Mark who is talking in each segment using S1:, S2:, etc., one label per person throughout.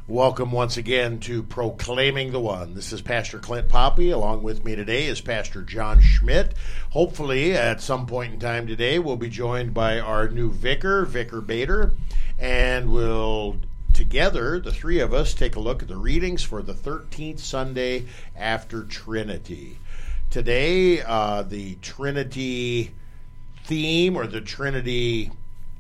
S1: Welcome once again to Proclaiming the One. This is Pastor Clint Poppy. Along with me today is Pastor John Schmidt. Hopefully, at some point in time today, we'll be joined by our new vicar, Vicar Bader, and we'll together, the three of us, take a look at the readings for the 13th Sunday after Trinity. Today, the Trinity theme or the Trinity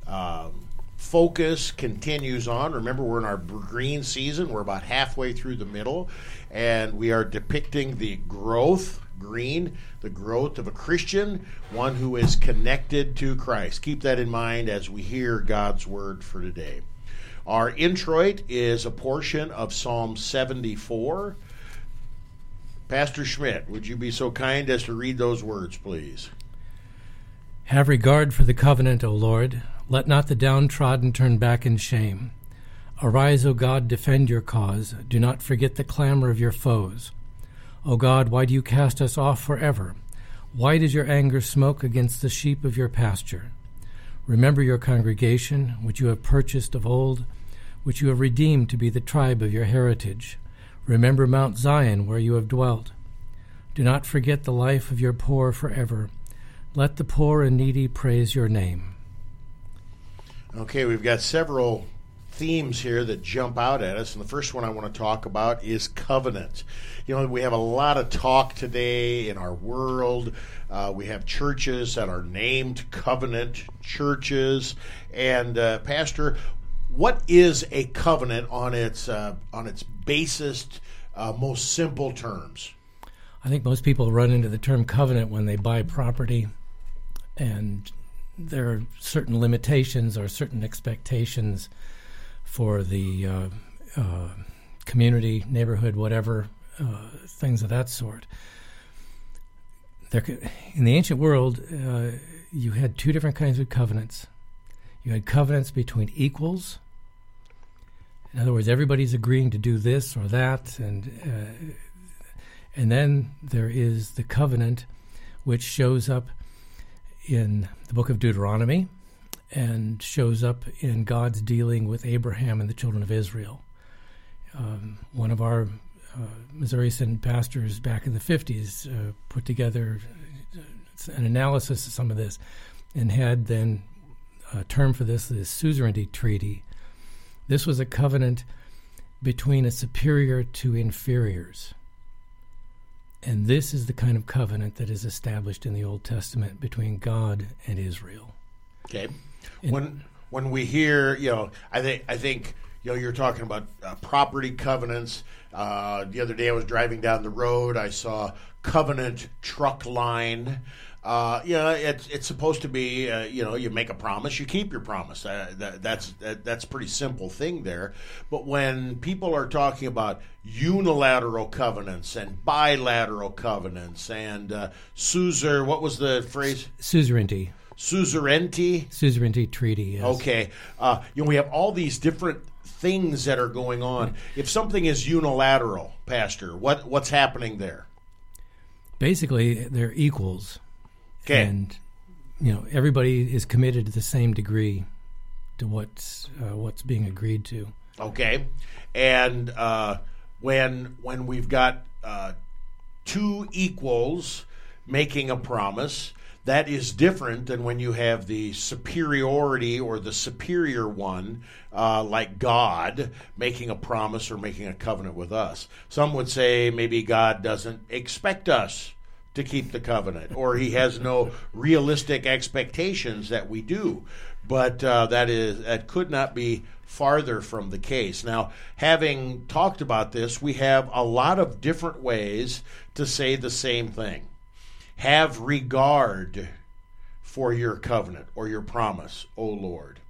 S1: focus continues on. Remember, we're in our green season. We're about halfway through the middle, and we are depicting the growth, green, the growth of a Christian, one who is connected to Christ. Keep that in mind as we hear God's word for today. Our introit is a portion of Psalm 74. Pastor Schmidt, would you be so kind as to read those words, please?
S2: Have regard for the covenant, O Lord. Let not the downtrodden turn back in shame. Arise, O God, defend your cause. Do not forget the clamor of your foes. O God, why do you cast us off forever? Why does your anger smoke against the sheep of your pasture? Remember your congregation, which you have purchased of old, which you have redeemed to be the tribe of your heritage. Remember Mount Zion, where you have dwelt. Do not forget the life of your poor forever. Let the poor and needy praise your name.
S1: Okay, we've got several themes here that jump out at us, and the first one I want to talk about is covenant. You know, we have a lot of talk today in our world. We have churches that are named covenant churches. And Pastor, what is a covenant on its basest, most simple terms?
S2: I think most people run into the term covenant when they buy property, and there are certain limitations or certain expectations for the community, neighborhood, whatever, things of that sort. In the ancient world, you had two different kinds of covenants. You had covenants between equals. In other words, everybody's agreeing to do this or that, and then there is the covenant which shows up in the book of Deuteronomy and shows up in God's dealing with Abraham and the children of Israel. One of our Missouri Synod pastors back in the 50s put together an analysis of some of this and had then a term for this, the suzerainty treaty. This was a covenant between a superior to inferiors. And this is the kind of covenant that is established in the Old Testament between God and Israel.
S1: Okay. When we hear, I think you're talking about property covenants. The other day I was driving down the road. I saw covenant truck line. It's supposed to be, you make a promise, you keep your promise. That's a pretty simple thing there. But when people are talking about unilateral covenants and bilateral covenants and what was the phrase?
S2: Suzerainty.
S1: Suzerainty
S2: treaty, yes.
S1: Okay. We have all these different things that are going on. If something is unilateral, Pastor, what's happening there?
S2: Basically, they're equals.
S1: Okay.
S2: And, everybody is committed to the same degree to what's being agreed to.
S1: Okay. And when we've got two equals making a promise, that is different than when you have the superiority or the superior one, like God, making a promise or making a covenant with us. Some would say maybe God doesn't expect us to keep the covenant, or he has no realistic expectations that we do. But that could not be farther from the case. Now, having talked about this, we have a lot of different ways to say the same thing. Have regard for your covenant or your promise, O Lord.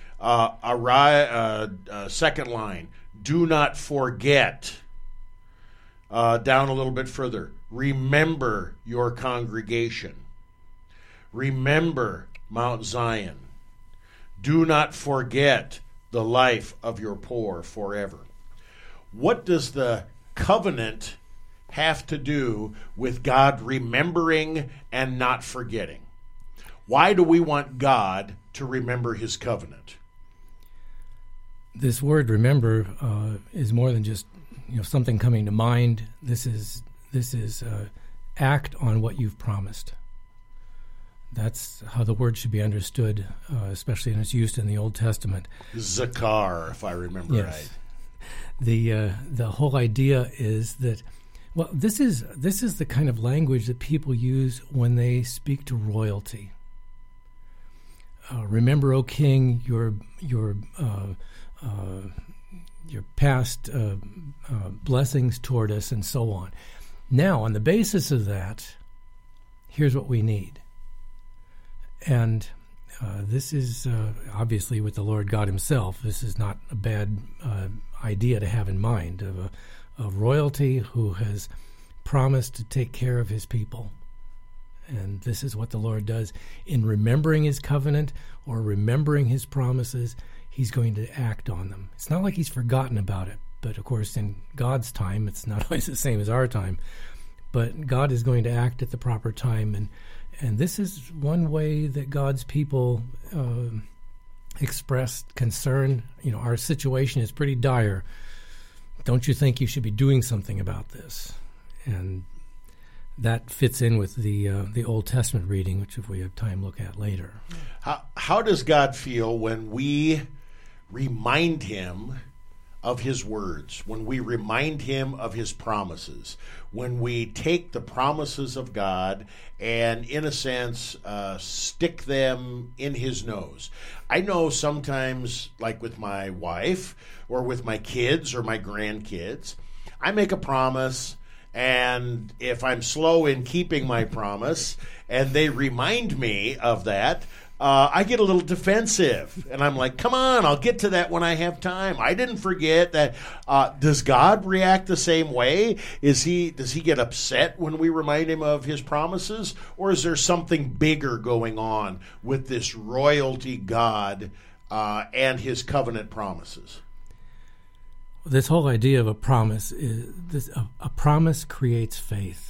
S1: Second line, do not forget. Down a little bit further, remember your congregation. Remember Mount Zion. Do not forget the life of your poor forever. What does the covenant have to do with God remembering and not forgetting? Why do we want God to remember his covenant?
S2: This word "remember" is more than just something coming to mind. This is act on what you've promised. That's how the word should be understood, especially in its use in the Old Testament.
S1: Zakar, if I remember right.
S2: The whole idea is that, well, this is the kind of language that people use when they speak to royalty. Remember, O king, your past blessings toward us, and so on. Now, on the basis of that, here's what we need. And this is obviously with the Lord God himself. This is not a bad idea to have in mind of a royalty who has promised to take care of his people. And this is what the Lord does. In remembering his covenant or remembering his promises, he's going to act on them. It's not like he's forgotten about it. But, of course, in God's time, it's not always the same as our time. But God is going to act at the proper time. And this is one way that God's people expressed concern. Our situation is pretty dire. Don't you think you should be doing something about this? And that fits in with the Old Testament reading, which if we have time, look at later.
S1: How does God feel when we remind him of his words, when we remind him of his promises, when we take the promises of God and, in a sense, stick them in his nose? I know sometimes, like with my wife or with my kids or my grandkids, I make a promise, and if I'm slow in keeping my promise and they remind me of that, I get a little defensive, and I'm like, come on, I'll get to that when I have time. I didn't forget that. Does God react the same way? Does he get upset when we remind him of his promises? Or is there something bigger going on with this royalty God and his covenant promises?
S2: This whole idea of a promise is a promise creates faith.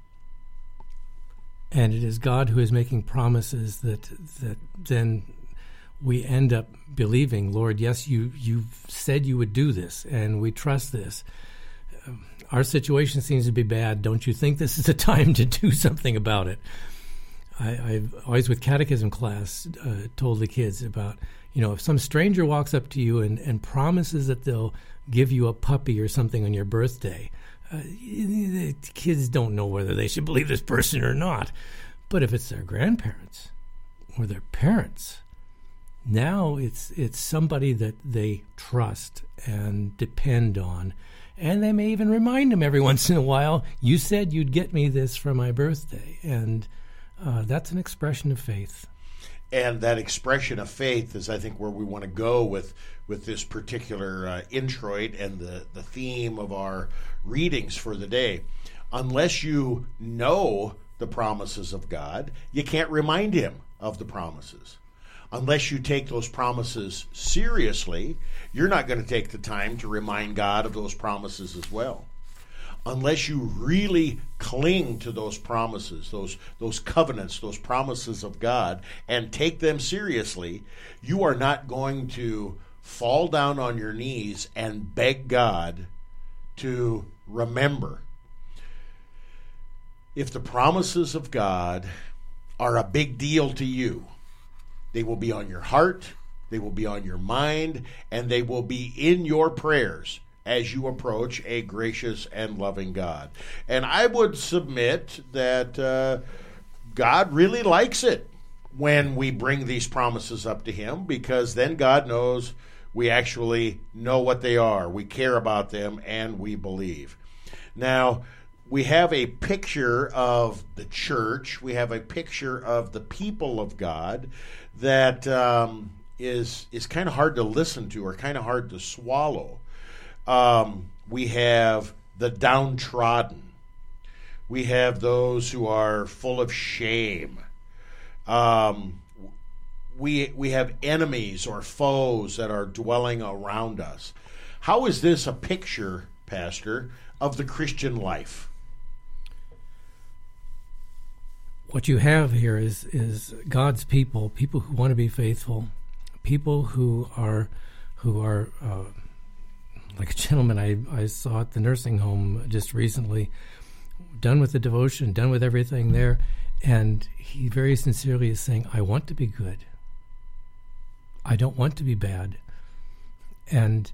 S2: And it is God who is making promises that then we end up believing, Lord, yes, you said you would do this, and we trust this. Our situation seems to be bad. Don't you think this is the time to do something about it? I've always, with catechism class, told the kids about, if some stranger walks up to you and promises that they'll give you a puppy or something on your birthday, the kids don't know whether they should believe this person or not. But if it's their grandparents or their parents, now it's somebody that they trust and depend on. And they may even remind them every once in a while, you said you'd get me this for my birthday. And that's an expression of faith.
S1: And that expression of faith is, I think, where we want to go with this particular introit and the theme of our readings for the day. Unless you know the promises of God, you can't remind him of the promises. Unless you take those promises seriously, you're not going to take the time to remind God of those promises as well. Unless you really cling to those promises, those covenants, those promises of God, and take them seriously, you are not going to fall down on your knees and beg God to remember. If the promises of God are a big deal to you, they will be on your heart, they will be on your mind, and they will be in your prayers as you approach a gracious and loving God. And I would submit that God really likes it when we bring these promises up to him, because then God knows we actually know what they are. We care about them, and we believe. Now, we have a picture of the church. We have a picture of the people of God that is kind of hard to listen to or kind of hard to swallow. We have the downtrodden. We have those who are full of shame. We have enemies or foes that are dwelling around us. How is this a picture, Pastor, of the Christian life?
S2: What you have here is God's people who want to be faithful, people who are who are like a gentleman I saw at the nursing home just recently, done with the devotion, done with everything there, and he very sincerely is saying, I want to be good. I don't want to be bad. And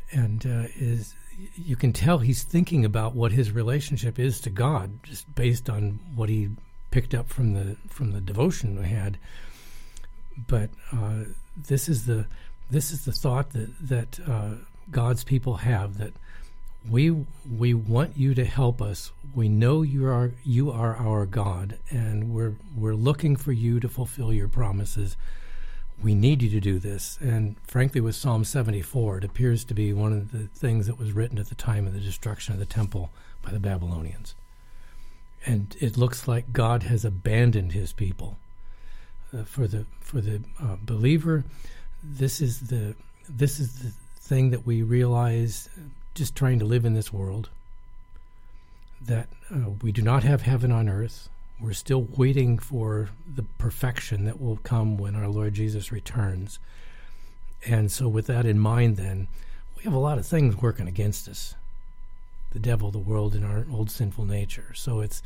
S2: you can tell he's thinking about what his relationship is to God, just based on what he picked up from the devotion we had. But this is the thought that God's people have, that we want you to help us. We know you are our God, and we're looking for you to fulfill your promises. We need you to do this. And frankly, with Psalm 74, it appears to be one of the things that was written at the time of the destruction of the temple by the Babylonians. And it looks like God has abandoned his people. For the believer, this is the thing that we realize just trying to live in this world, that we do not have heaven on earth. We're still waiting for the perfection that will come when our Lord Jesus returns. And so with that in mind, then, we have a lot of things working against us. The devil, the world, and our old sinful nature. So it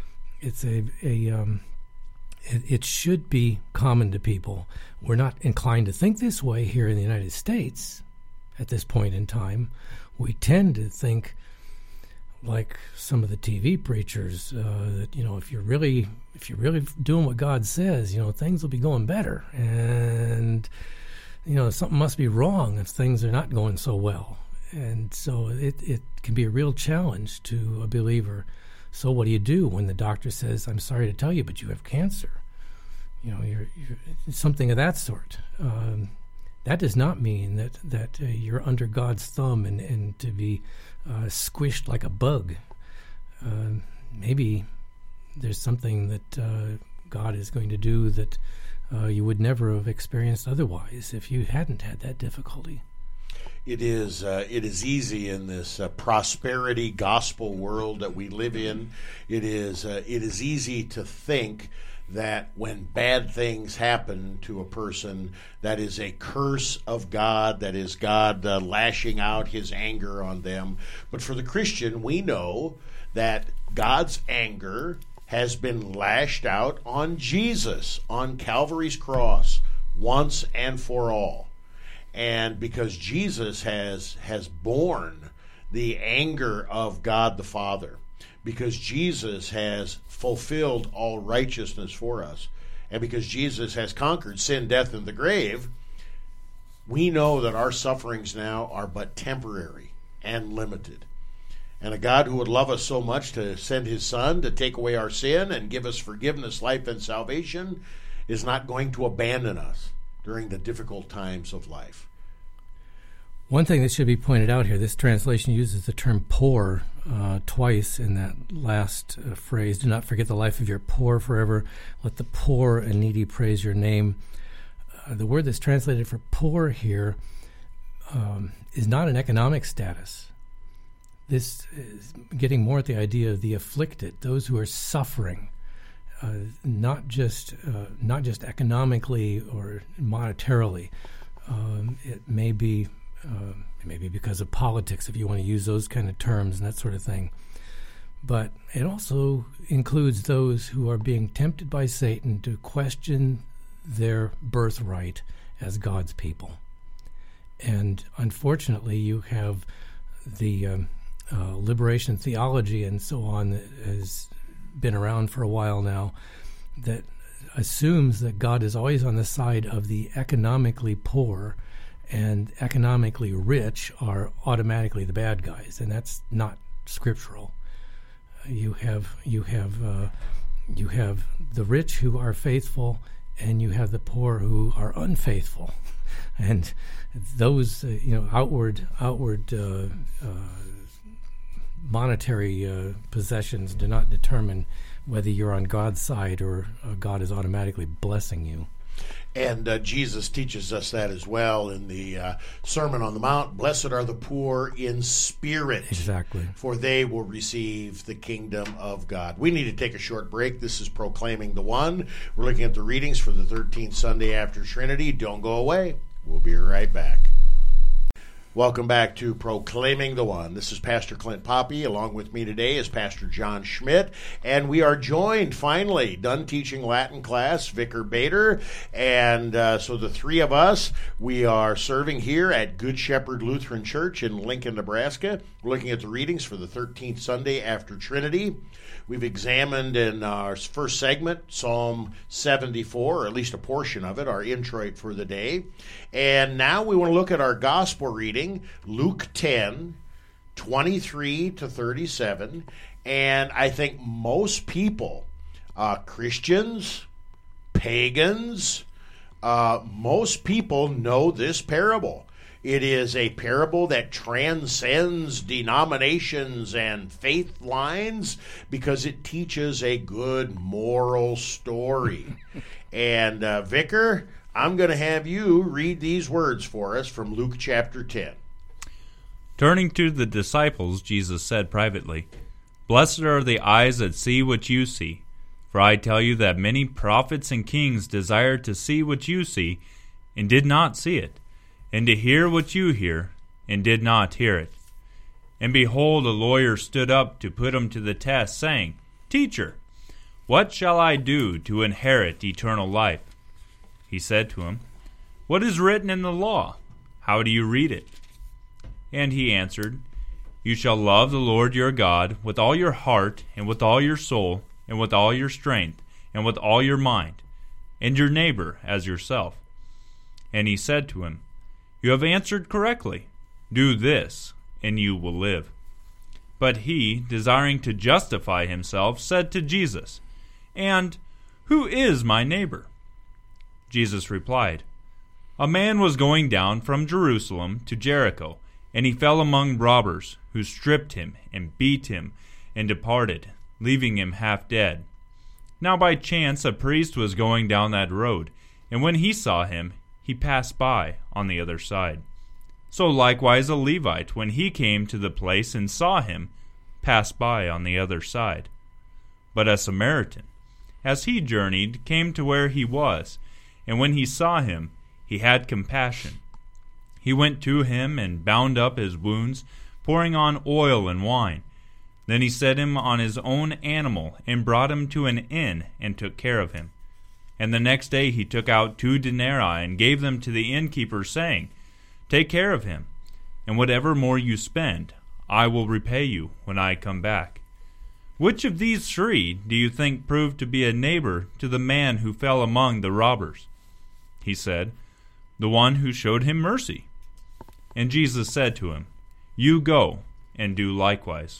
S2: should be common to people. We're not inclined to think this way here in the United States at this point in time. We tend to think like some of the TV preachers, that, if you're really doing what God says, things will be going better. And, something must be wrong if things are not going so well. And so it can be a real challenge to a believer. So what do you do when the doctor says, I'm sorry to tell you, but you have cancer? You're something of that sort. That does not mean that you're under God's thumb and to be squished like a bug. Maybe there's something that God is going to do that you would never have experienced otherwise if you hadn't had that difficulty.
S1: It is easy in this prosperity gospel world that we live in. It is easy to think that when bad things happen to a person, that is a curse of God, that is God lashing out his anger on them. But for the Christian, we know that God's anger has been lashed out on Jesus, on Calvary's cross, once and for all. And because Jesus has borne the anger of God the Father, because Jesus has fulfilled all righteousness for us, and because Jesus has conquered sin, death, and the grave, we know that our sufferings now are but temporary and limited. And a God who would love us so much to send his Son to take away our sin and give us forgiveness, life, and salvation is not going to abandon us during the difficult times of life.
S2: One thing that should be pointed out here, this translation uses the term poor twice in that last phrase. Do not forget the life of your poor forever. Let the poor and needy praise your name. The word that's translated for poor here is not an economic status. This is getting more at the idea of the afflicted, those who are suffering, not just economically or monetarily. It may be because of politics, if you want to use those kind of terms and that sort of thing. But it also includes those who are being tempted by Satan to question their birthright as God's people. And unfortunately, you have the liberation theology and so on that has been around for a while now, that assumes that God is always on the side of the economically poor, and economically rich are automatically the bad guys, and that's not scriptural. You have the rich who are faithful, and you have the poor who are unfaithful, and those outward monetary possessions do not determine whether you're on God's side or God is automatically blessing you.
S1: And Jesus teaches us that as well in the Sermon on the Mount. Blessed are the poor in spirit.
S2: Exactly.
S1: For they will receive the kingdom of God. We need to take a short break. This is Proclaiming the One. We're looking at the readings for the 13th Sunday after Trinity. Don't go away. We'll be right back. Welcome back to Proclaiming the One. This is Pastor Clint Poppy. Along with me today is Pastor John Schmidt. And we are joined, finally, done teaching Latin class, Vicar Bader. And so the three of us, we are serving here at Good Shepherd Lutheran Church in Lincoln, Nebraska. We're looking at the readings for the 13th Sunday after Trinity. We've examined in our first segment Psalm 74, or at least a portion of it, our introit for the day. And now we want to look at our gospel reading, Luke 10, 23 to 37. And I think most people, Christians, pagans, most people know this parable. It is a parable that transcends denominations and faith lines because it teaches a good moral story. And Vicar, I'm going to have you read these words for us from Luke chapter 10.
S3: Turning to the disciples, Jesus said privately, "Blessed are the eyes that see what you see. For I tell you that many prophets and kings desired to see what you see, and did not see it, and to hear what you hear, and did not hear it. And behold, a lawyer stood up to put him to the test, saying, Teacher, what shall I do to inherit eternal life? He said to him, What is written in the law? How do you read it? And he answered, You shall love the Lord your God with all your heart, and with all your soul, and with all your strength, and with all your mind, and your neighbor as yourself. And he said to him, You have answered correctly. Do this, and you will live. But he, desiring to justify himself, said to Jesus, And who is my neighbor? Jesus replied, A man was going down from Jerusalem to Jericho, and he fell among robbers, who stripped him and beat him and departed, leaving him half dead. Now by chance a priest was going down that road, and when he saw him, he passed by on the other side. So likewise a Levite, when he came to the place and saw him, passed by on the other side. But a Samaritan, as he journeyed, came to where he was, and when he saw him, he had compassion. He went to him and bound up his wounds, pouring on oil and wine. Then he set him on his own animal, and brought him to an inn, and took care of him. And the next day he took out 2 denarii, and gave them to the innkeeper, saying, Take care of him, and whatever more you spend, I will repay you when I come back. Which of these 3 do you think proved to be a neighbor to the man who fell among the robbers? He said, The one who showed him mercy. And Jesus said to him, You go and do likewise.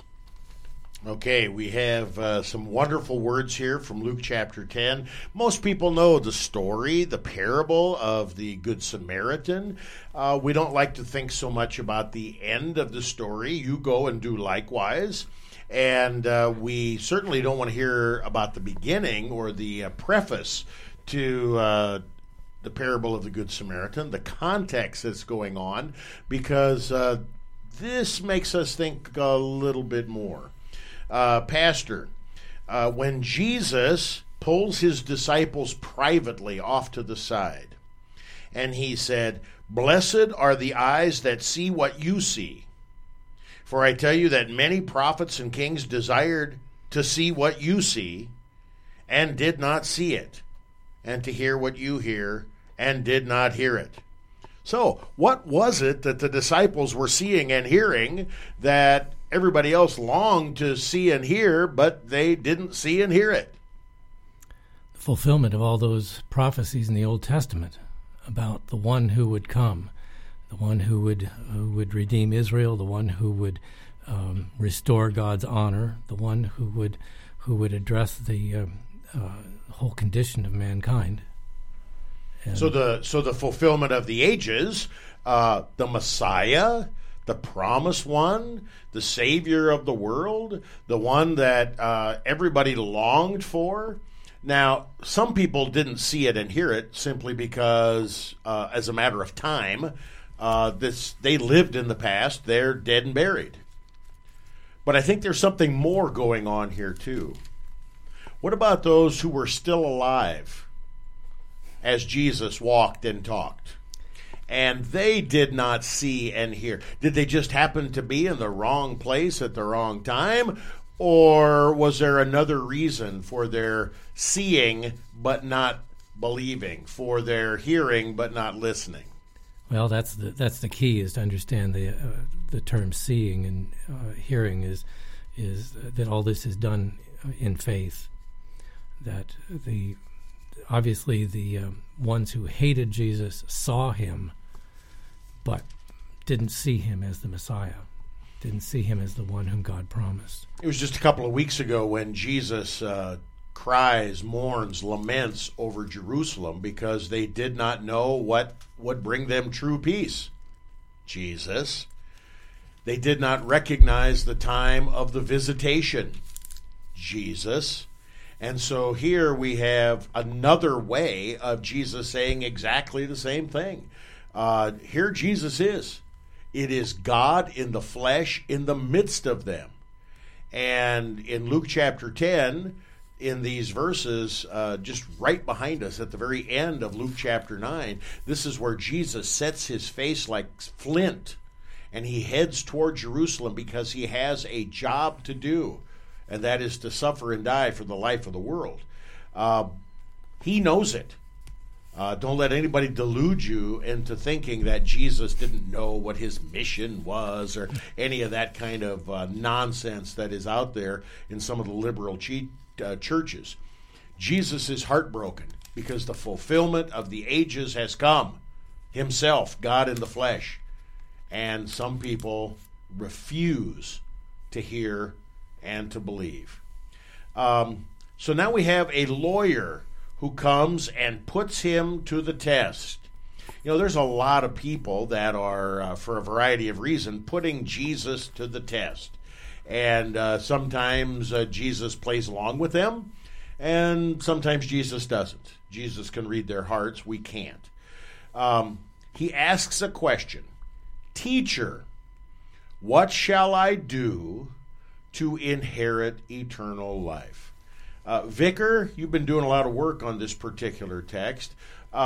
S1: Okay, we have some wonderful words here from Luke chapter 10. Most people know the story, the parable of the Good Samaritan. We don't like to think so much about the end of the story. You go and do likewise. And we certainly don't want to hear about the beginning or the preface to the parable of the Good Samaritan, the context that's going on, because this makes us think a little bit more. Pastor, when Jesus pulls his disciples privately off to the side, and he said, Blessed are the eyes that see what you see. For I tell you that many prophets and kings desired to see what you see, and did not see it, and to hear what you hear, and did not hear it. So, what was it that the disciples were seeing and hearing that everybody else longed to see and hear, but they didn't see and hear it?
S2: The fulfillment of all those prophecies in the Old Testament about the one who would come, the one who would redeem Israel, the one who would restore God's honor, the one who would address the whole condition of mankind. And
S1: So the fulfillment of the ages, the Messiah, the promised one, the Savior of the world, the one that everybody longed for. Now, some people didn't see it and hear it simply because, as a matter of time, they lived in the past. They're dead and buried. But I think there's something more going on here, too. What about those who were still alive as Jesus walked and talked? and they did not see and hear. Did they just happen to be in the wrong place at the wrong time? Or was there another reason for their seeing but not believing, for their hearing but not listening?
S2: Well, that's the key, is to understand the term seeing and hearing is that all this is done in faith. That obviously the ones who hated Jesus saw him, but didn't see him as the Messiah, didn't see him as the one whom God promised.
S1: It was just a couple of weeks ago when Jesus cries, mourns, laments over Jerusalem because they did not know what would bring them true peace. Jesus. They did not recognize the time of the visitation. Jesus. And so here we have another way of Jesus saying exactly the same thing. Here Jesus is. It is God in the flesh in the midst of them. And in Luke chapter 10, in these verses, just right behind us at the very end of Luke chapter 9, this is where Jesus sets his face like flint, and he heads toward Jerusalem because he has a job to do, and that is to suffer and die for the life of the world. He knows it. Don't let anybody delude you into thinking that Jesus didn't know what his mission was or any of that kind of nonsense that is out there in some of the liberal churches. Jesus is heartbroken because the fulfillment of the ages has come. Himself, God in the flesh. And some people refuse to hear and to believe. So now we have a lawyer who comes and puts him to the test. You know, there's a lot of people that are, for a variety of reasons, putting Jesus to the test. And sometimes Jesus plays along with them, and sometimes Jesus doesn't. Jesus can read their hearts. We can't. He asks a question. Teacher, what shall I do to inherit eternal life? Vicar, you've been doing a lot of work on this particular text.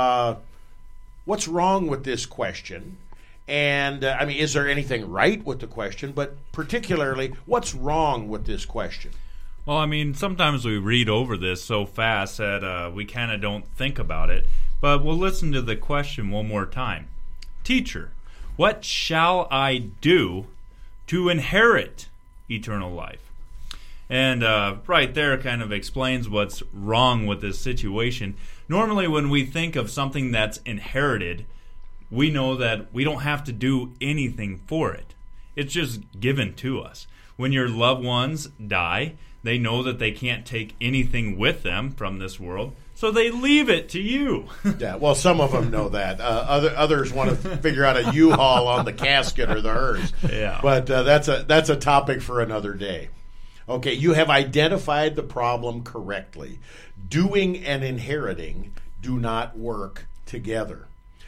S1: What's wrong with this question? And, is there anything right with the question? But particularly, what's wrong with this question?
S3: Well, sometimes we read over this so fast that we kind of don't think about it. But we'll listen to the question one more time. Teacher, what shall I do to inherit eternal life? And right there kind of explains what's wrong with this situation. Normally when we think of something that's inherited, we know that we don't have to do anything for it. It's just given to us. When your loved ones die, they know that they can't take anything with them from this world, so they leave it to you.
S1: Yeah, well, some of them know that. Others want to figure out a U-Haul on the casket or the hearse.
S3: Yeah.
S1: But that's a topic for another day. Okay, you have identified the problem correctly. Doing and inheriting do not work together.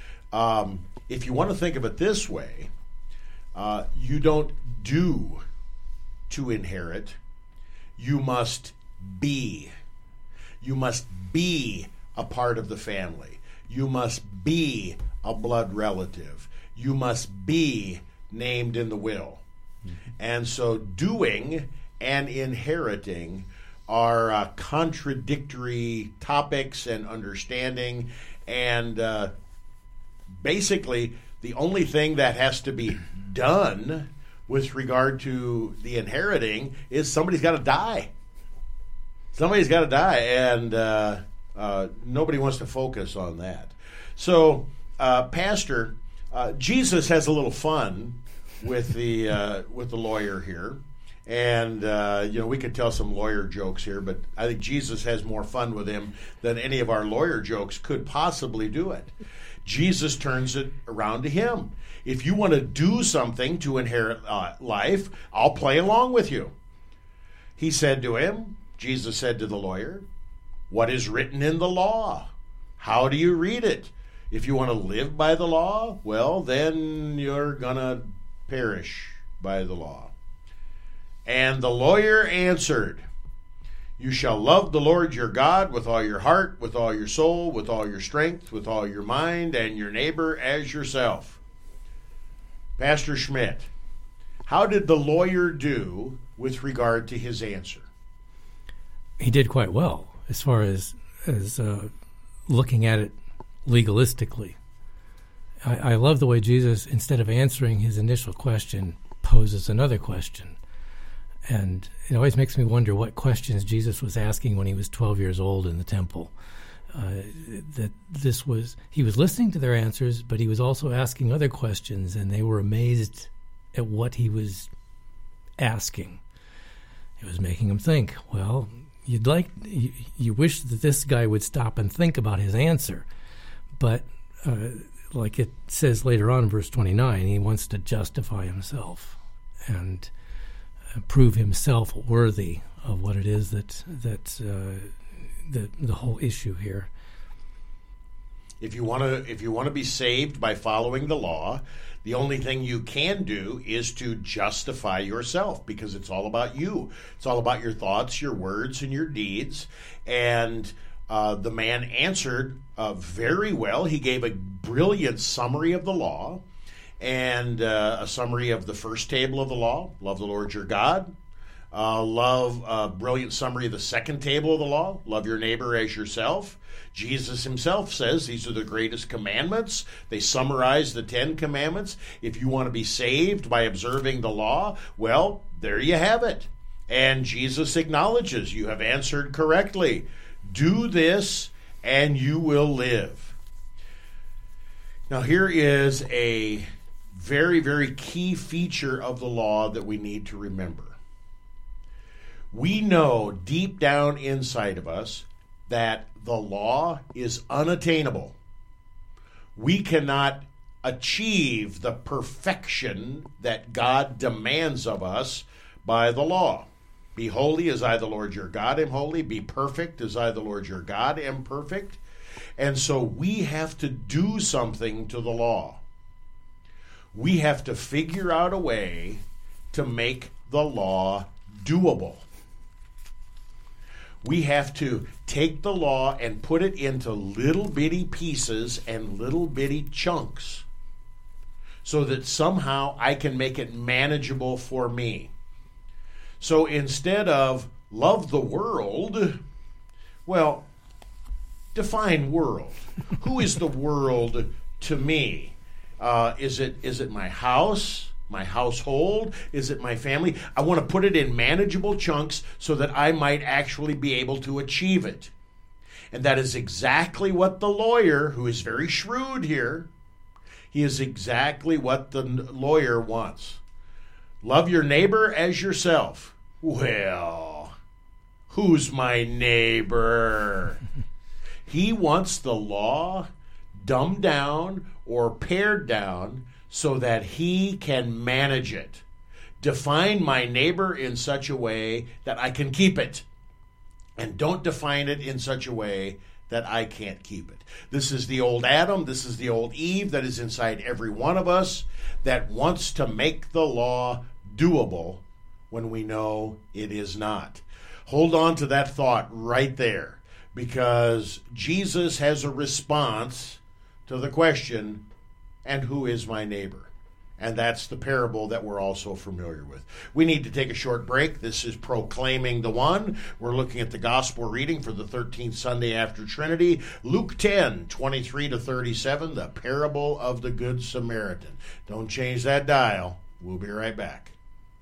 S1: If you want to think of it this way, you don't do to inherit. You must be. You must be a part of the family. You must be a blood relative. You must be named in the will. Mm-hmm. And so doing and inheriting are contradictory topics and understanding, and basically the only thing that has to be done with regard to the inheriting is somebody's got to die. Somebody's got to die, and nobody wants to focus on that. So, Pastor, Jesus has a little fun with the lawyer here. And, we could tell some lawyer jokes here, but I think Jesus has more fun with him than any of our lawyer jokes could possibly do it. Jesus turns it around to him. If you want to do something to inherit life, I'll play along with you. He said to him, Jesus said to the lawyer, what is written in the law? How do you read it? If you want to live by the law, well, then you're going to perish by the law. And the lawyer answered, You shall love the Lord your God with all your heart, with all your soul, with all your strength, with all your mind, and your neighbor as yourself. Pastor Schmidt, how did the lawyer do with regard to his answer?
S2: He did quite well as far as looking at it legalistically. I love the way Jesus, instead of answering his initial question, poses another question. And it always makes me wonder what questions Jesus was asking when he was 12 years old in the temple. He was listening to their answers, but he was also asking other questions, and they were amazed at what he was asking. It was making them think. Well, you wish that this guy would stop and think about his answer, but like it says later on in verse 29, he wants to justify himself and prove himself worthy of what it is that the whole issue here.
S1: If you want to be saved by following the law, the only thing you can do is to justify yourself, because it's all about you. It's all about your thoughts, your words, and your deeds. And the man answered very well. He gave a brilliant summary of the law and a summary of the first table of the law. Love the Lord your God. Brilliant summary of the second table of the law. Love your neighbor as yourself. Jesus himself says these are the greatest commandments. They summarize the 10 commandments. If you want to be saved by observing the law, well, there you have it. And Jesus acknowledges you have answered correctly. Do this and you will live. Now here is a very, very key feature of the law that we need to remember. We know deep down inside of us that the law is unattainable. We cannot achieve the perfection that God demands of us by the law. Be holy as I, the Lord your God, am holy. Be perfect as I, the Lord your God, am perfect. And so we have to do something to the law. We have to figure out a way to make the law doable. We have to take the law and put it into little bitty pieces and little bitty chunks so that somehow I can make it manageable for me. So instead of love the world, well, define world. Who is the world to me? Is it my house? My household? Is it my family? I want to put it in manageable chunks so that I might actually be able to achieve it. And that is exactly what the lawyer, who is very shrewd here, he is exactly what the lawyer wants. Love your neighbor as yourself. Well, who's my neighbor? He wants the law dumbed down or pared down so that he can manage it. Define my neighbor in such a way that I can keep it. And don't define it in such a way that I can't keep it. This is the old Adam, this is the old Eve that is inside every one of us that wants to make the law doable when we know it is not. Hold on to that thought right there, because Jesus has a response to the question, and who is my neighbor? And that's the parable that we're also familiar with. We need to take a short break. This is Proclaiming the One. We're looking at the gospel reading for the 13th Sunday after Trinity, Luke 10, 23 to 37, the parable of the Good Samaritan. Don't change that dial. We'll be right back.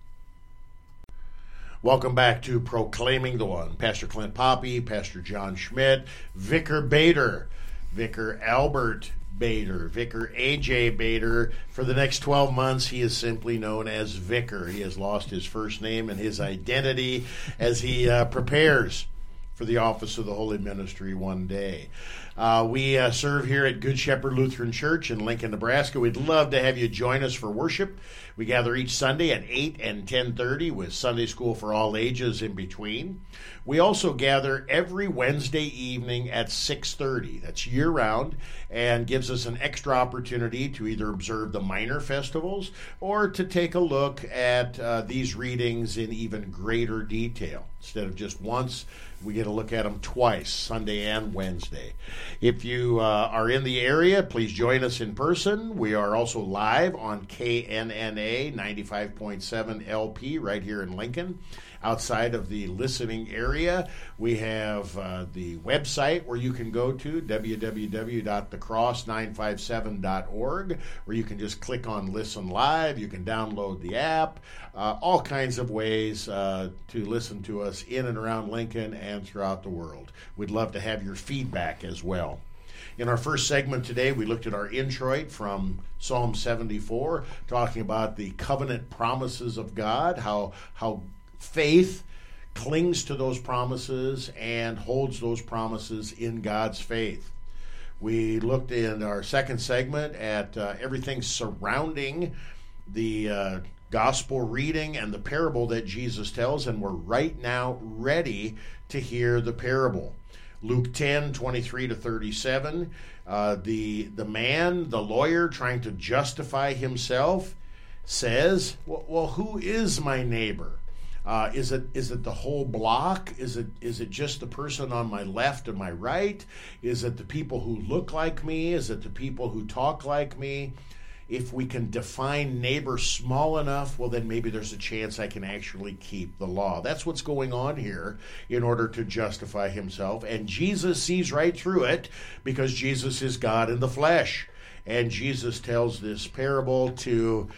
S1: Welcome back to Proclaiming the One. Pastor Clint Poppy, Pastor John Schmidt, Vicar Bader, Vicar Albert Bader, Vicar A.J. Bader. For the next 12 months, he is simply known as Vicar. He has lost his first name and his identity as he prepares for the office of the Holy Ministry one day. We serve here at Good Shepherd Lutheran Church in Lincoln, Nebraska. We'd love to have you join us for worship. We gather each Sunday at 8 and 10:30 with Sunday school for all ages in between. We also gather every Wednesday evening at 6:30. That's year-round and gives us an extra opportunity to either observe the minor festivals or to take a look at these readings in even greater detail. Instead of just once, we get to look at them twice, Sunday and Wednesday. If you are in the area, please join us in person. We are also live on KNNA 95.7 LP right here in Lincoln. Outside of the listening area, we have the website where you can go to, www.thecross957.org, where you can just click on Listen Live. You can download the app, all kinds of ways to listen to us in and around Lincoln and throughout the world. We'd love to have your feedback as well. In our first segment today, we looked at our introit from Psalm 74, talking about the covenant promises of God, how faith clings to those promises and holds those promises in God's faith. We looked in our second segment at everything surrounding the gospel reading and the parable that Jesus tells, and we're right now ready to hear the parable. Luke 10:23-37, the man, the lawyer, trying to justify himself, says, well, who is my neighbor? Is it the whole block? Is it just the person on my left and my right? Is it the people who look like me? Is it the people who talk like me? If we can define neighbor small enough, well, then maybe there's a chance I can actually keep the law. That's what's going on here in order to justify himself. And Jesus sees right through it because Jesus is God in the flesh. And Jesus tells this parable to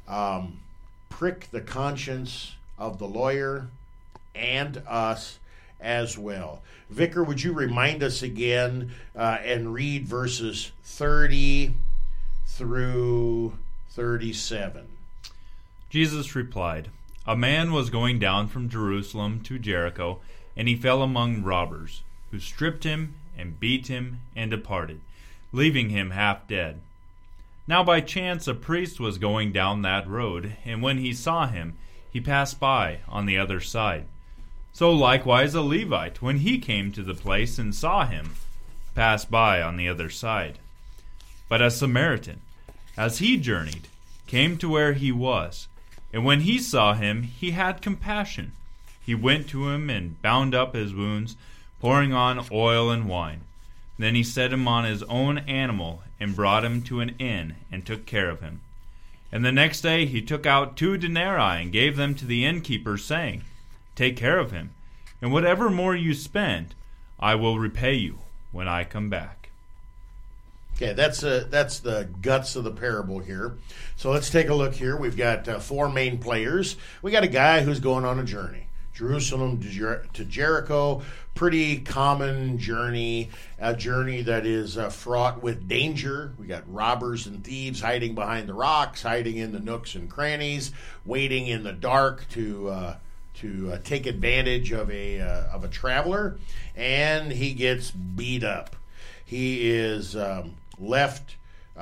S1: prick the conscience of the lawyer and us as well. Vicar, would you remind us again and read verses 30 through 37?
S3: Jesus replied, "A man was going down from Jerusalem to Jericho, and he fell among robbers, who stripped him and beat him and departed, leaving him half dead. Now by chance a priest was going down that road, and when he saw him, he passed by on the other side. So likewise a Levite, when he came to the place and saw him, passed by on the other side. But a Samaritan, as he journeyed, came to where he was, and when he saw him, he had compassion. He went to him and bound up his wounds, pouring on oil and wine. Then he set him on his own animal and brought him to an inn and took care of him. And the next day he took out 2 denarii and gave them to the innkeeper, saying, 'Take care of him, and whatever more you spend, I will repay you when I come back.'"
S1: Okay, that's the guts of the parable here. So let's take a look here. We've got 4 main players. We got a guy who's going on a journey. Jerusalem to Jericho, pretty common journey, a journey that is fraught with danger. We got robbers and thieves hiding behind the rocks, hiding in the nooks and crannies, waiting in the dark to take advantage of a traveler, and he gets beat up. He is left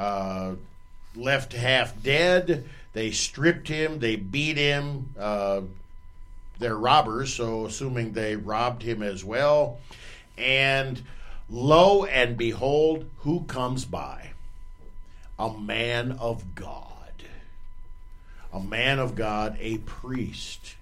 S1: half dead. They stripped him. They beat him. They're robbers, so assuming they robbed him as well. And lo and behold, who comes by? A man of God. A man of God, a priest.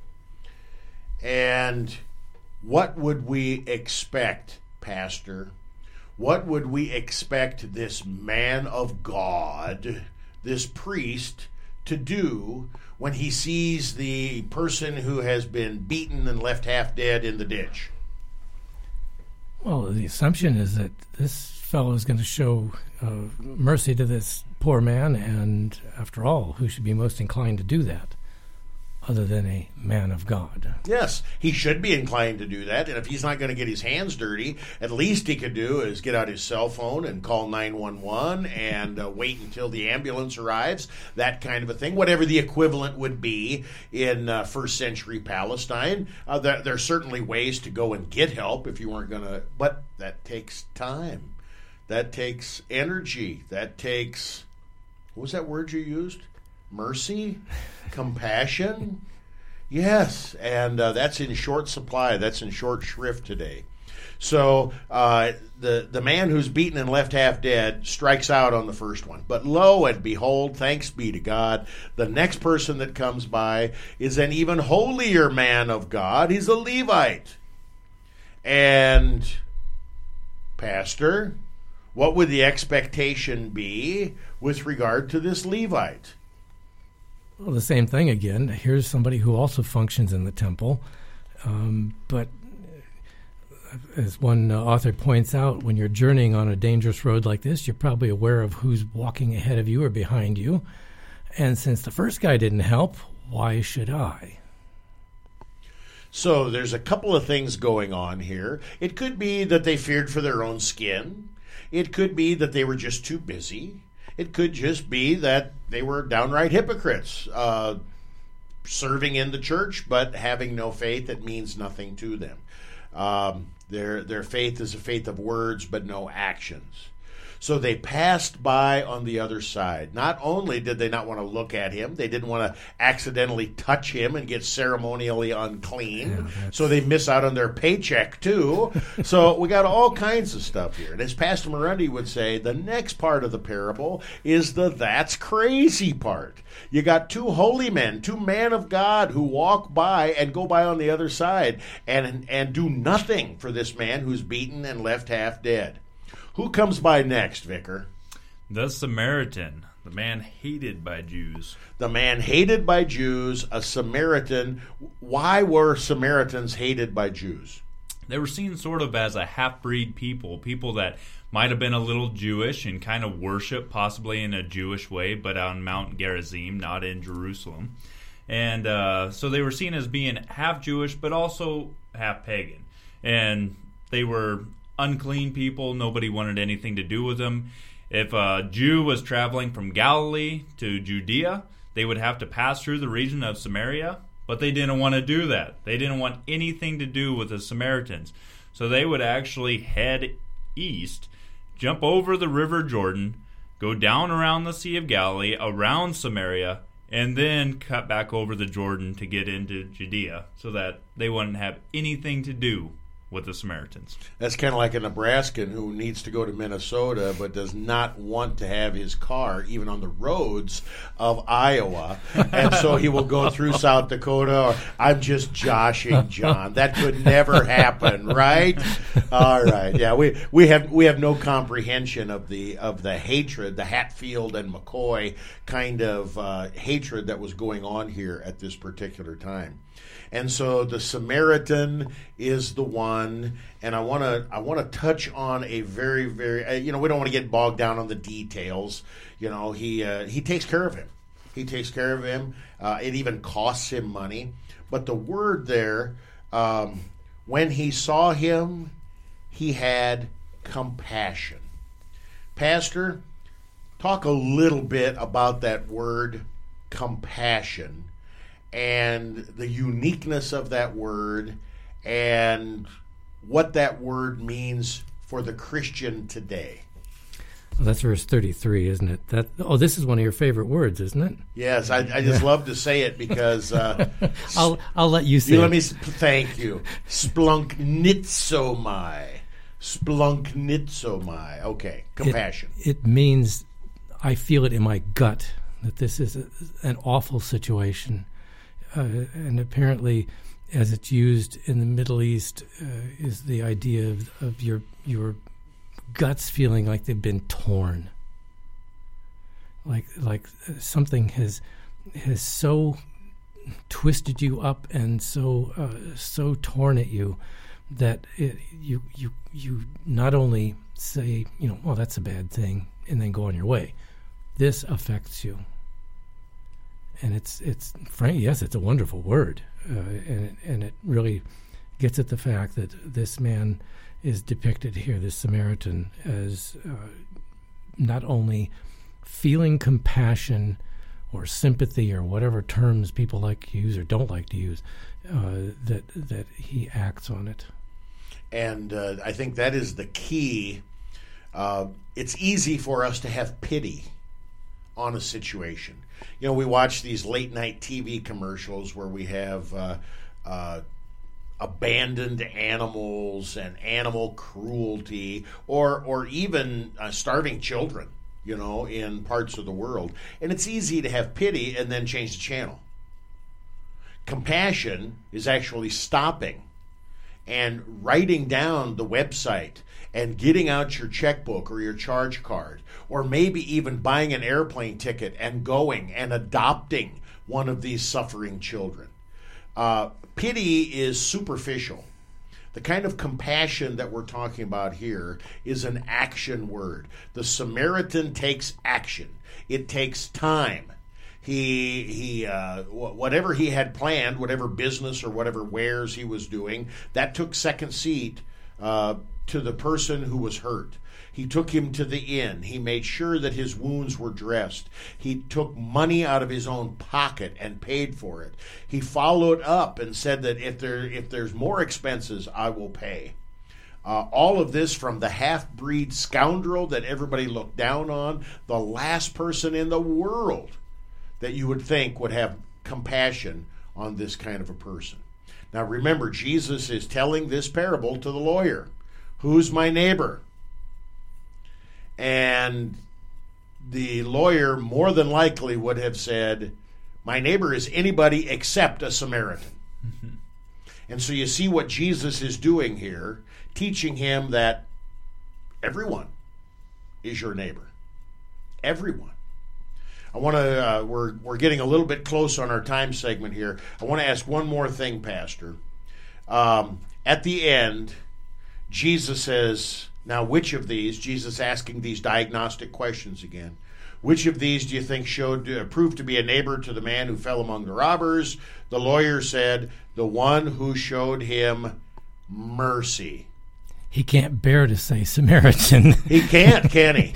S1: And what would we expect, Pastor? What would we expect this man of God, this priest, to do when he sees the person who has been beaten and left half dead in the ditch?
S2: Well, the assumption is that this fellow is going to show mercy to this poor man, and after all, who should be most inclined to do that other than a man of God?
S1: Yes, he should be inclined to do that, and if he's not going to get his hands dirty, at least he could do is get out his cell phone and call 911 and wait until the ambulance arrives, that kind of a thing, whatever the equivalent would be in first century Palestine. There are certainly ways to go and get help if you weren't going to, but that takes time. That takes energy. That takes, what was that word you used? mercy, compassion. Yes, and that's in short supply. That's in short shrift today. So the man who's beaten and left half dead strikes out on the first one. But lo and behold, thanks be to God, the next person that comes by is an even holier man of God. He's a Levite. And, Pastor, what would the expectation be with regard to this Levite?
S2: Well, the same thing again. Here's somebody who also functions in the temple, but as one author points out, when you're journeying on a dangerous road like this, you're probably aware of who's walking ahead of you or behind you. And since the first guy didn't help, why should I?
S1: So there's a couple of things going on here. It could be that they feared for their own skin. It could be that they were just too busy. It could just be that they were downright hypocrites, serving in the church but having no faith that means nothing to them. Their faith is a faith of words but no actions. So they passed by on the other side. Not only did they not want to look at him, they didn't want to accidentally touch him and get ceremonially unclean. So they miss out on their paycheck too. So we got all kinds of stuff here. And as Pastor Morendi would say, the next part of the parable is the that's crazy part. You got two holy men, two men of God who walk by and go by on the other side and do nothing for this man who's beaten and left half dead. Who comes by next, Vicar?
S3: The Samaritan, the man hated by Jews.
S1: The man hated by Jews, a Samaritan. Why were Samaritans hated by Jews?
S3: They were seen sort of as a half-breed people that might have been a little Jewish and kind of worship possibly in a Jewish way, but on Mount Gerizim, not in Jerusalem. And so they were seen as being half Jewish, but also half pagan. And they were unclean people. Nobody wanted anything to do with them. If a Jew was traveling from Galilee to Judea, they would have to pass through the region of Samaria, but they didn't want to do that. They didn't want anything to do with the Samaritans. So they would actually head east, jump over the River Jordan, go down around the Sea of Galilee, around Samaria, and then cut back over the Jordan to get into Judea so that they wouldn't have anything to do with the Samaritans.
S1: That's kind of like a Nebraskan who needs to go to Minnesota but does not want to have his car even on the roads of Iowa, and so he will go through South Dakota. Or, I'm just joshing John. That could never happen, right? All right, yeah, we have no comprehension of the hatred, the Hatfield and McCoy kind of hatred that was going on here at this particular time. And so the Samaritan is the one, and I want to touch on a very, very, we don't want to get bogged down on the details. He takes care of him. He takes care of him. It even costs him money. But the word there, when he saw him, he had compassion. Pastor, talk a little bit about that word compassion and the uniqueness of that word and what that word means for the Christian today.
S2: Well, that's verse 33, isn't it? This is one of your favorite words, isn't it?
S1: Yes, I just love to say it because
S2: I'll let you say it.
S1: Thank you. Splunknitzomai. Splunknitzomai. Okay, compassion.
S2: It means I feel it in my gut that this is an awful situation. And apparently, as it's used in the Middle East, is the idea of your guts feeling like they've been torn, like something has so twisted you up and so torn at you that you not only say, well, that's a bad thing, and then go on your way. This affects you. And it's frankly, yes, it's a wonderful word, and it really gets at the fact that this man is depicted here, this Samaritan, as not only feeling compassion or sympathy or whatever terms people like to use or don't like to use, that he acts on it.
S1: And I think that is the key. It's easy for us to have pity on a situation. You know, we watch these late night TV commercials where we have abandoned animals and animal cruelty, or even starving children, you know, in parts of the world. And it's easy to have pity and then change the channel. Compassion is actually stopping and writing down the website and getting out your checkbook or your charge card, or maybe even buying an airplane ticket and going and adopting one of these suffering children. Pity is superficial. The kind of compassion that we're talking about here is an action word. The Samaritan takes action. It takes time. He whatever he had planned, whatever business or whatever wares he was doing, that took second seat to the person who was hurt. He took him to the inn. He made sure that his wounds were dressed. He took money out of his own pocket and paid for it. He followed up and said that if there's more expenses, I will pay. All of this from the half-breed scoundrel that everybody looked down on, the last person in the world that you would think would have compassion on this kind of a person. Now remember, Jesus is telling this parable to the lawyer. Who's my neighbor? And the lawyer more than likely would have said, my neighbor is anybody except a Samaritan. And so you see what Jesus is doing here, teaching him that everyone is your neighbor. Everyone. I want to, we're getting a little bit close on our time segment here. I want to ask one more thing, Pastor. At the end, Jesus says, now which of these, Jesus asking these diagnostic questions again, which of these do you think proved to be a neighbor to the man who fell among the robbers? The lawyer said, the one who showed him mercy.
S2: He can't bear to say Samaritan.
S1: He can't, can he?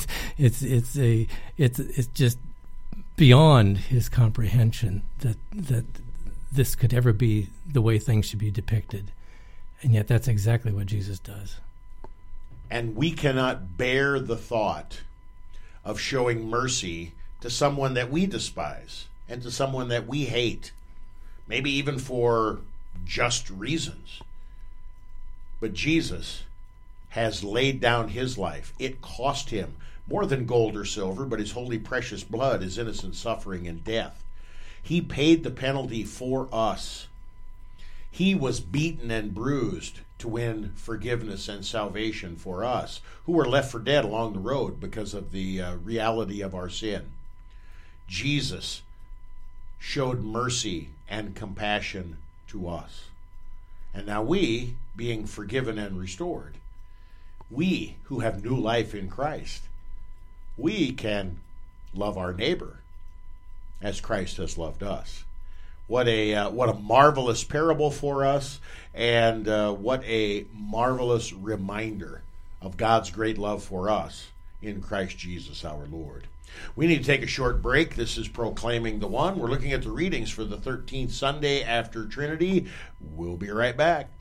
S2: It's just beyond his comprehension that this could ever be the way things should be depicted. And yet that's exactly what Jesus does.
S1: And we cannot bear the thought of showing mercy to someone that we despise and to someone that we hate, maybe even for just reasons. But Jesus has laid down his life. It cost him more than gold or silver, but his holy precious blood, his innocent suffering and death. He paid the penalty for us. He was beaten and bruised to win forgiveness and salvation for us, who were left for dead along the road because of the reality of our sin. Jesus showed mercy and compassion to us. And now we, being forgiven and restored, we who have new life in Christ, we can love our neighbor as Christ has loved us. What a marvelous parable for us, and what a marvelous reminder of God's great love for us in Christ Jesus our Lord. We need to take a short break. This is Proclaiming the One. We're looking at the readings for the 13th Sunday after Trinity. We'll be right back.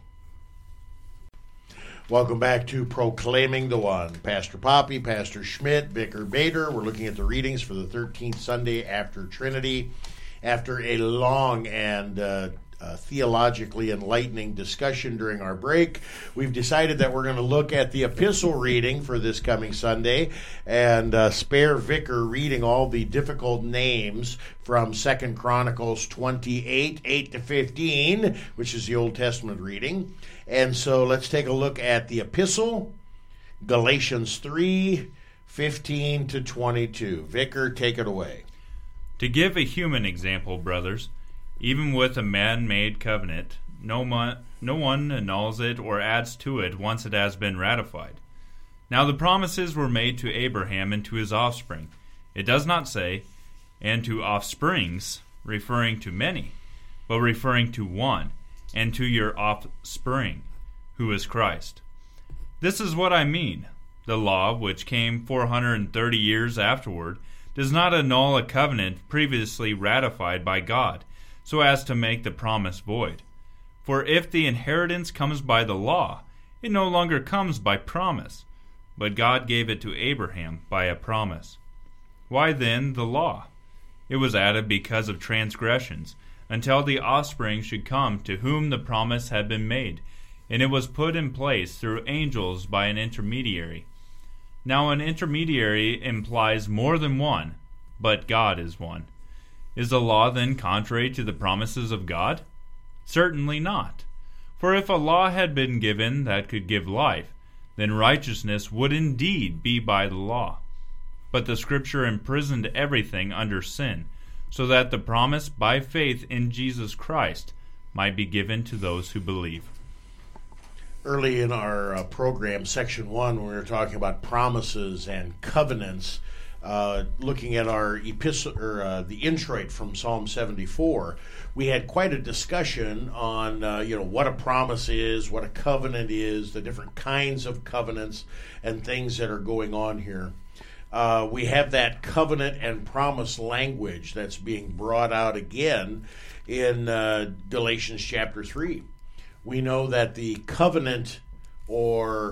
S1: Welcome back to Proclaiming the One. Pastor Poppy, Pastor Schmidt, Vicar Bader. We're looking at the readings for the 13th Sunday after Trinity. After a long and theologically enlightening discussion during our break, we've decided that we're going to look at the epistle reading for this coming Sunday and spare Vicar reading all the difficult names from 2 Chronicles 28, 8 to 15, which is the Old Testament reading. And so let's take a look at the epistle, Galatians 3, 15 to 22. Vicar, take it away.
S3: To give a human example, brothers, even with a man-made covenant, no one annuls it or adds to it once it has been ratified. Now the promises were made to Abraham and to his offspring. It does not say, and to offsprings, referring to many, but referring to one, and to your offspring, who is Christ. This is what I mean. The law, which came 430 years afterward, does not annul a covenant previously ratified by God, so as to make the promise void. For if the inheritance comes by the law, it no longer comes by promise, but God gave it to Abraham by a promise. Why then the law? It was added because of transgressions, until the offspring should come to whom the promise had been made, and it was put in place through angels by an intermediary. Now an intermediary implies more than one, but God is one. Is the law then contrary to the promises of God? Certainly not. For if a law had been given that could give life, then righteousness would indeed be by the law. But the Scripture imprisoned everything under sin, so that the promise by faith in Jesus Christ might be given to those who believe.
S1: Early in our program, Section 1, when we were talking about promises and covenants, looking at our epistle, or the introit from Psalm 74, we had quite a discussion on what a promise is, what a covenant is, the different kinds of covenants and things that are going on here. We have that covenant and promise language that's being brought out again in Galatians chapter 3. We know that the covenant or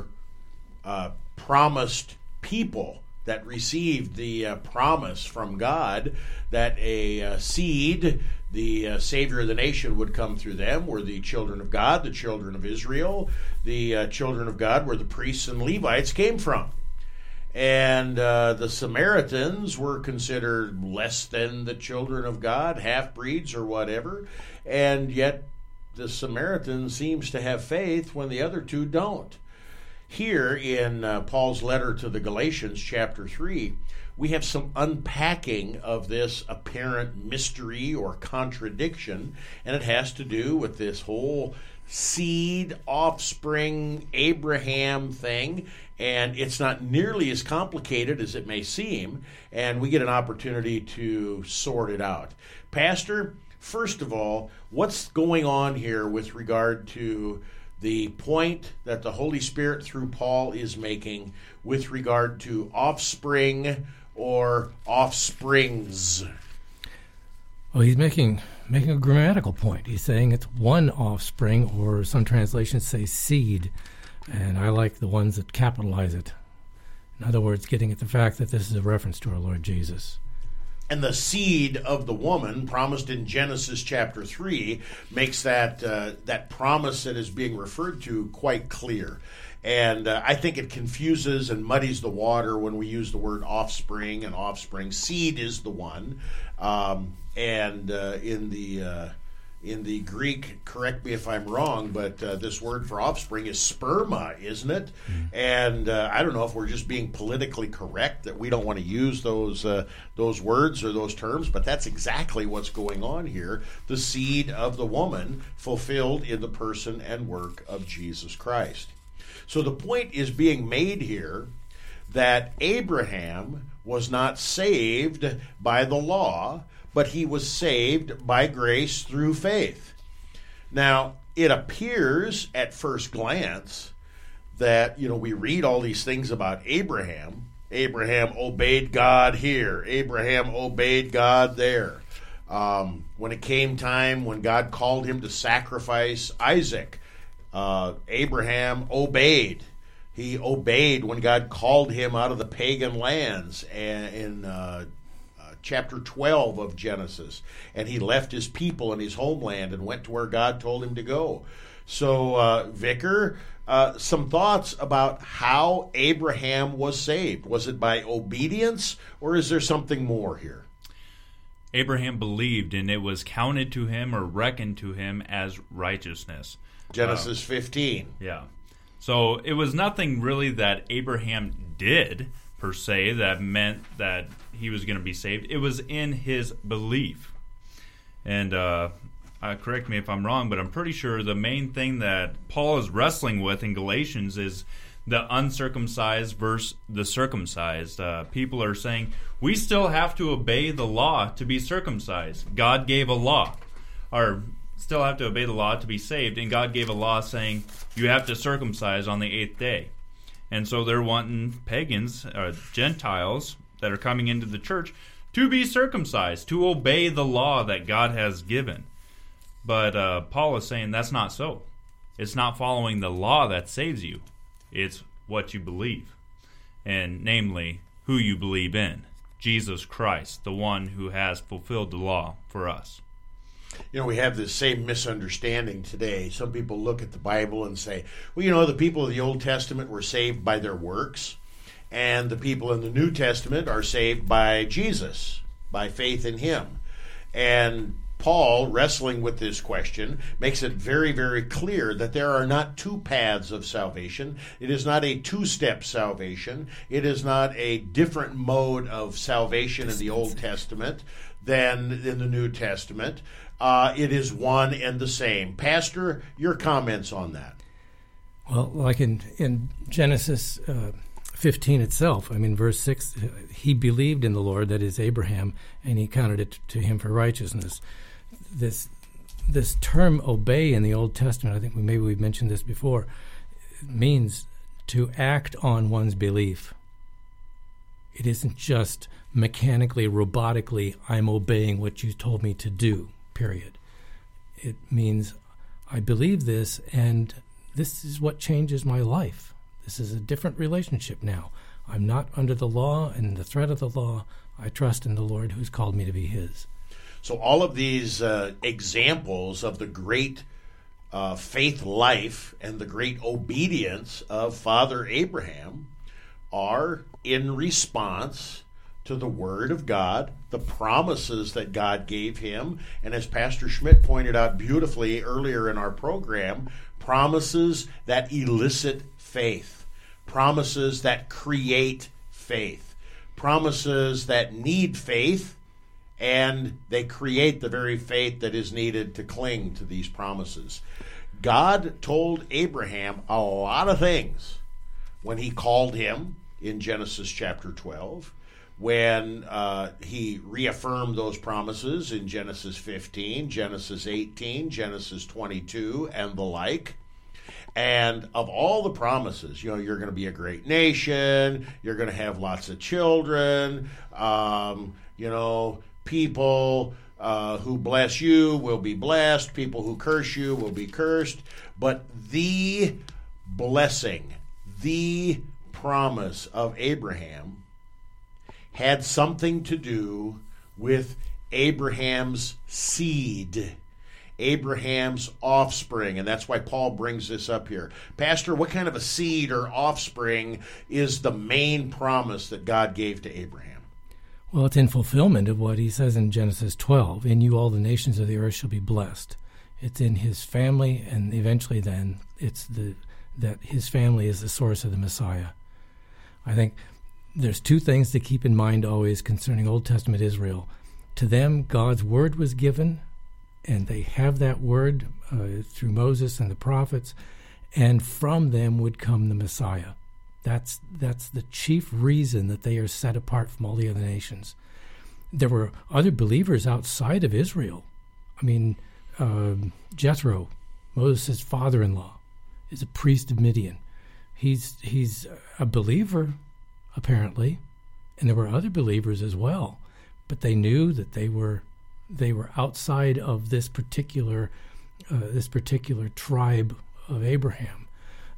S1: promised people that received the promise from God that a seed, the Savior of the nation, would come through them were the children of God, the children of Israel, the children of God where the priests and Levites came from. And the Samaritans were considered less than the children of God, half-breeds or whatever, and yet the Samaritan seems to have faith when the other two don't. Here in Paul's letter to the Galatians, chapter 3, we have some unpacking of this apparent mystery or contradiction, and it has to do with this whole seed, offspring, Abraham thing, and it's not nearly as complicated as it may seem, and we get an opportunity to sort it out. Pastor, first of all, what's going on here with regard to the point that the Holy Spirit through Paul is making with regard to offspring or offsprings?
S2: Well, he's making a grammatical point. He's saying it's one offspring, or some translations say seed, and I like the ones that capitalize it. In other words, getting at the fact that this is a reference to our Lord Jesus.
S1: And the seed of the woman promised in Genesis chapter 3 makes that promise that is being referred to quite clear. And I think it confuses and muddies the water when we use the word offspring and offspring. Seed is the one. In the Greek, correct me if I'm wrong, but this word for offspring is sperma, isn't it? Mm. And I don't know if we're just being politically correct, that we don't want to use those words or those terms, but that's exactly what's going on here. The seed of the woman fulfilled in the person and work of Jesus Christ. So the point is being made here that Abraham was not saved by the law, but he was saved by grace through faith. Now, it appears at first glance that, we read all these things about Abraham. Abraham obeyed God here. Abraham obeyed God there. When it came time when God called him to sacrifice Isaac, Abraham obeyed. He obeyed when God called him out of the pagan lands in chapter 12 of Genesis, and he left his people and his homeland and went to where God told him to go. So, Vicar, some thoughts about how Abraham was saved. Was it by obedience, or is there something more here?
S3: Abraham believed, and it was counted to him or reckoned to him as righteousness.
S1: Genesis 15.
S3: Yeah. So it was nothing really that Abraham did, per se, that meant that he was going to be saved. It was in his belief. And correct me if I'm wrong, but I'm pretty sure the main thing that Paul is wrestling with in Galatians is the uncircumcised versus the circumcised. People are saying, we still have to obey the law to be circumcised. God gave a law. Or still have to obey the law to be saved, and God gave a law saying you have to circumcise on the 8th day. And so they're wanting pagans, Gentiles, that are coming into the church to be circumcised, to obey the law that God has given. But Paul is saying that's not so. It's not following the law that saves you. It's what you believe, and namely, who you believe in. Jesus Christ, the one who has fulfilled the law for us.
S1: You know, we have this same misunderstanding today. Some people look at the Bible and say, well, you know, the people of the Old Testament were saved by their works, and the people in the New Testament are saved by Jesus, by faith in him. And Paul, wrestling with this question, makes it very, very clear that there are not two paths of salvation. It is not a two-step salvation. It is not a different mode of salvation in the Old Testament than in the New Testament. It is one and the same. Pastor, your comments on that?
S2: Well, like in Genesis 15 itself, I mean, verse 6, he believed in the Lord, that is Abraham, and he counted it to him for righteousness. This term obey in the Old Testament, I think we've mentioned this before, means to act on one's belief. It isn't just mechanically, robotically, I'm obeying what you told me to do, period. It means I believe this, and this is what changes my life. This is a different relationship now. I'm not under the law and the threat of the law. I trust in the Lord who's called me to be his.
S1: So all of these examples of the great faith life and the great obedience of Father Abraham are in response to the Word of God, the promises that God gave him, and as Pastor Schmidt pointed out beautifully earlier in our program, promises that elicit faith, promises that create faith, promises that need faith, and they create the very faith that is needed to cling to these promises. God told Abraham a lot of things when he called him in Genesis chapter 12, when he reaffirmed those promises in Genesis 15, Genesis 18, Genesis 22, and the like. And of all the promises, you know, you're going to be a great nation, you're going to have lots of children, people who bless you will be blessed, people who curse you will be cursed. But the blessing, the promise of Abraham had something to do with Abraham's seed, Abraham's offspring, and that's why Paul brings this up here. Pastor, what kind of a seed or offspring is the main promise that God gave to Abraham?
S2: Well, it's in fulfillment of what he says in Genesis 12, in you all the nations of the earth shall be blessed. It's in his family, and eventually then it's that his family is the source of the Messiah. I think there's two things to keep in mind always concerning Old Testament Israel. To them, God's word was given, and they have that word through Moses and the prophets, and from them would come the Messiah. That's the chief reason that they are set apart from all the other nations. There were other believers outside of Israel. I mean, Jethro, Moses' father-in-law, is a priest of Midian. He's a believer, apparently, and there were other believers as well, but they knew that they were outside of this particular tribe of Abraham.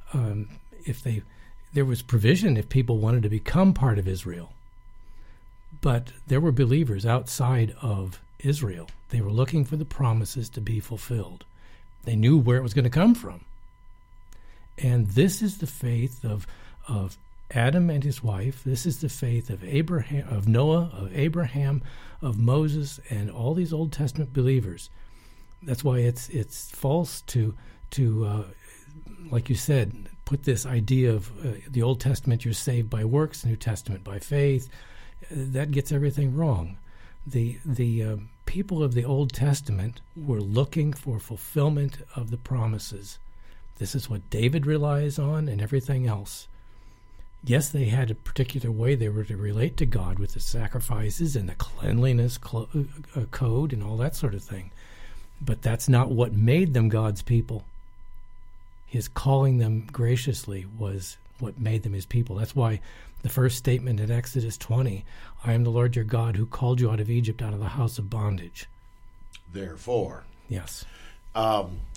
S2: There was provision if people wanted to become part of Israel, but there were believers outside of Israel. They were looking for the promises to be fulfilled. They knew where it was going to come from. And this is the faith of Adam and his wife. This is the faith of Abraham, of Noah, of Abraham, of Moses, and all these Old Testament believers. That's why it's false to like you said, put this idea of the Old Testament you're saved by works, New Testament by faith. That gets everything wrong. The people of the Old Testament were looking for fulfillment of the promises. This is what David relies on and everything else. Yes, they had a particular way they were to relate to God with the sacrifices and the cleanliness code and all that sort of thing. But that's not what made them God's people. His calling them graciously was what made them his people. That's why the first statement in Exodus 20, I am the Lord your God who called you out of Egypt, out of the house of bondage.
S1: Therefore.
S2: Yes.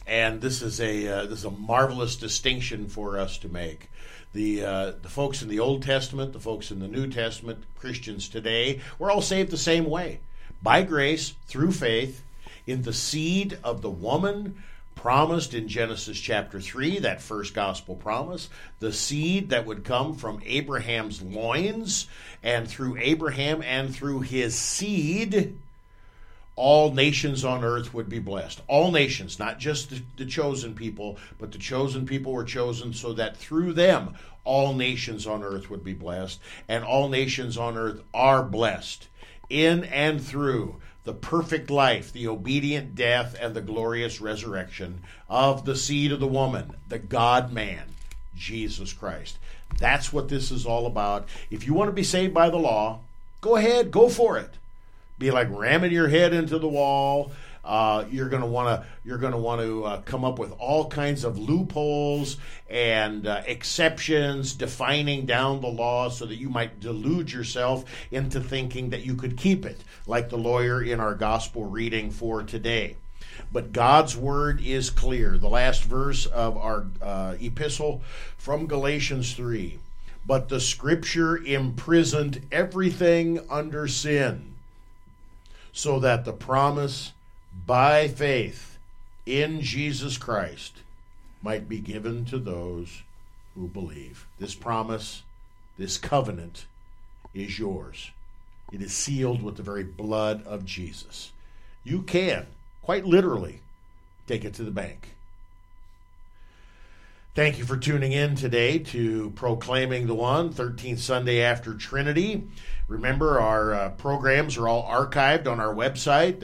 S1: And this is a marvelous distinction for us to make. The folks in the Old Testament, the folks in the New Testament, Christians today, we're all saved the same way. By grace, through faith, in the seed of the woman promised in Genesis chapter 3, that first gospel promise, the seed that would come from Abraham's loins, and through Abraham and through his seed, all nations on earth would be blessed. All nations, not just the chosen people, but the chosen people were chosen so that through them, all nations on earth would be blessed, and all nations on earth are blessed in and through the perfect life, the obedient death, and the glorious resurrection of the seed of the woman, the God-man, Jesus Christ. That's what this is all about. If you want to be saved by the law, go ahead, go for it. Be like ramming your head into the wall. You're going to want to come up with all kinds of loopholes and exceptions, defining down the law so that you might delude yourself into thinking that you could keep it, like the lawyer in our gospel reading for today. But God's word is clear. The last verse of our epistle from Galatians 3. But the scripture imprisoned everything under sin, so that the promise by faith in Jesus Christ might be given to those who believe. This promise, this covenant is yours. It is sealed with the very blood of Jesus. You can, quite literally, take it to the bank. Thank you for tuning in today to Proclaiming the One, 13th Sunday after Trinity. Remember, our programs are all archived on our website,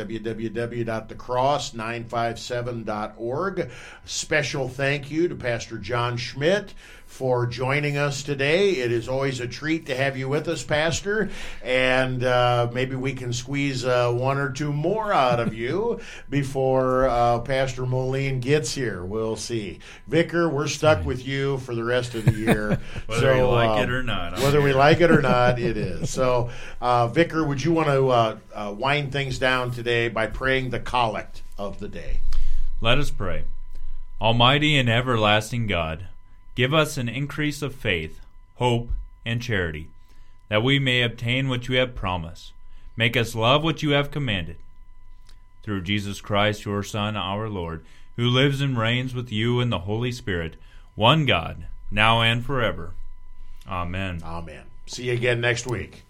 S1: www.thecross957.org. Special thank you to Pastor John Schmidt for joining us today. It is always a treat to have you with us, Pastor, and maybe we can squeeze one or two more out of you before Pastor Moline gets here. We'll see. Vicar, we're stuck with you for the rest of the year.
S3: Whether we like it or not.
S1: Whether we like it or not, it is. So, Vicar, would you want to wind things down today by praying the collect of the day?
S3: Let us pray. Almighty and everlasting God, give us an increase of faith, hope, and charity, that we may obtain what you have promised. Make us love what you have commanded. Through Jesus Christ, your Son, our Lord, who lives and reigns with you in the Holy Spirit, one God, now and forever. Amen.
S1: Amen. See you again next week.